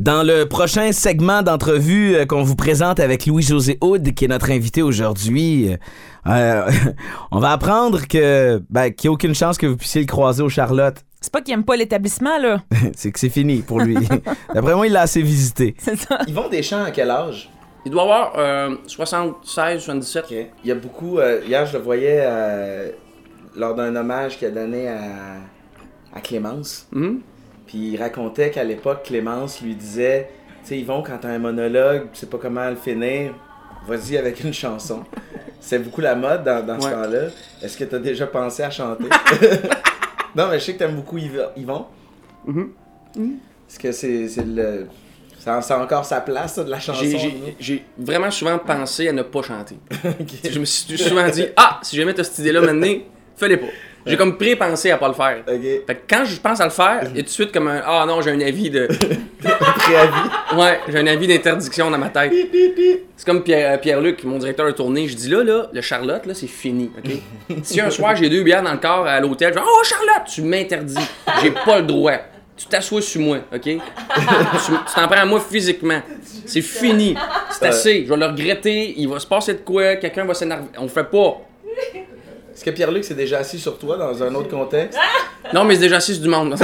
Dans le prochain segment d'entrevue qu'on vous présente avec Louis-José Hood, qui est notre invité aujourd'hui, on va apprendre qu'il n'y a aucune chance que vous puissiez le croiser au Charlotte. C'est pas qu'il aime pas l'établissement, là. C'est que c'est fini pour lui. D'après moi, il l'a assez visité. C'est ça. Yvon Deschamps, à quel âge? Il doit avoir 76, 77. Okay. Il y a beaucoup... hier, je le voyais lors d'un hommage qu'il a donné à Clémence. Mm-hmm. Puis il racontait qu'à l'époque, Clémence lui disait, tu sais, Yvon, quand t'as un monologue, tu sais pas comment le finir, vas-y avec une chanson. C'est beaucoup la mode dans ce temps-là. Est-ce que t'as déjà pensé à chanter? Non, mais je sais que t'aimes beaucoup Yvon. Mm-hmm. Mm-hmm. Est-ce que c'est le... Ça a encore sa place, ça, de la chanson? J'ai vraiment souvent pensé à ne pas chanter. Okay. Je me suis souvent dit, si jamais t'as cette idée-là maintenant, fais-les pas. J'ai comme pré-pensé à pas le faire. Okay. Fait que quand je pense à le faire, il y a tout de suite comme un non, j'ai un avis de. Préavis. Ouais, j'ai un avis d'interdiction dans ma tête. C'est comme Pierre-Luc, mon directeur de tournée. Je dis là, le Charlotte, là, c'est fini, ok? Si un soir j'ai 2 bières dans le corps à l'hôtel, je dis oh Charlotte, tu m'interdis. J'ai pas le droit. Tu t'assois sur moi, ok? tu t'en prends à moi physiquement. C'est fini. C'est assez. Je vais le regretter. Il va se passer de quoi? Quelqu'un va s'énerver. On le fait pas. Est-ce que Pierre-Luc s'est déjà assis sur toi dans un autre contexte? Non, mais c'est déjà assis sur du monde.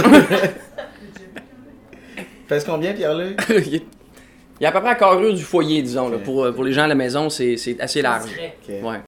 Fais-ce combien, Pierre-Luc? Il y a à peu près la carrure du foyer, disons. Là. Pour les gens à la maison, c'est assez large. Okay. Ouais.